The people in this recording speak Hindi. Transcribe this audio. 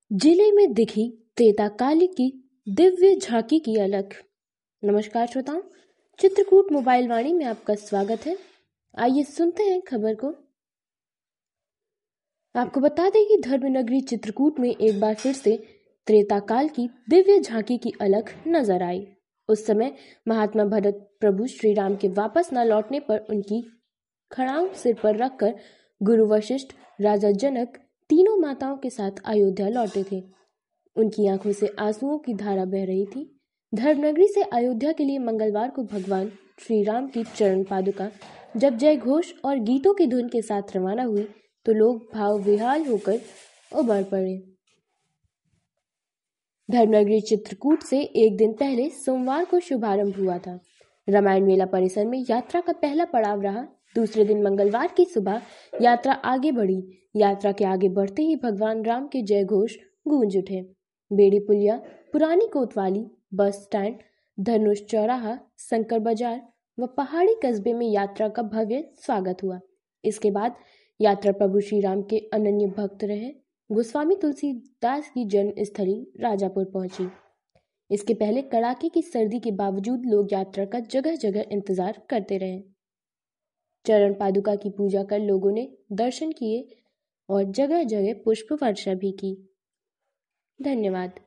जिले में दिखी त्रेताकाली की दिव्य झांकी की अलख। नमस्कार श्रोताओं, चित्रकूट मोबाइल वाणी में आपका स्वागत है। आइए सुनते हैं खबर को। आपको बता दें कि धर्मनगरी चित्रकूट में एक बार फिर से त्रेताकाल की दिव्य झांकी की अलख नजर आई। उस समय महात्मा भरत प्रभु श्री राम के वापस न लौटने पर उनकी खड़ाऊ सिर पर रखकर गुरु वशिष्ठ, राजा जनक तीनों माताओं के साथ अयोध्या लौटे थे। उनकी आंखों से आंसुओं की धारा बह रही थी। धर्मनगरी से अयोध्या के लिए मंगलवार को भगवान श्री राम की चरण पादुका जब जय घोष और गीतों की धुन के साथ रवाना हुई तो लोग भाव विहाल होकर उमड़ पड़े। धर्मनगरी चित्रकूट से एक दिन पहले सोमवार को शुभारंभ हुआ था। रामायण मेला परिसर में यात्रा का पहला पड़ाव रहा। दूसरे दिन मंगलवार की सुबह यात्रा आगे बढ़ी। यात्रा के आगे बढ़ते ही भगवान राम के जय घोष गूंज उठे। बेड़ी पुलिया, पुरानी कोतवाली, बस स्टैंड, धनुष चौराहा, शंकर बाजार व पहाड़ी कस्बे में यात्रा का भव्य स्वागत हुआ। इसके बाद यात्रा प्रभु श्री राम के अनन्य भक्त रहे गोस्वामी तुलसीदास की जन्म स्थली राजापुर पहुंची। इसके पहले कड़ाके की सर्दी के बावजूद लोग यात्रा का जगह जगह इंतजार करते रहे। चरण पादुका की पूजा कर लोगों ने दर्शन किए और जगह जगह पुष्प वर्षा भी की। धन्यवाद।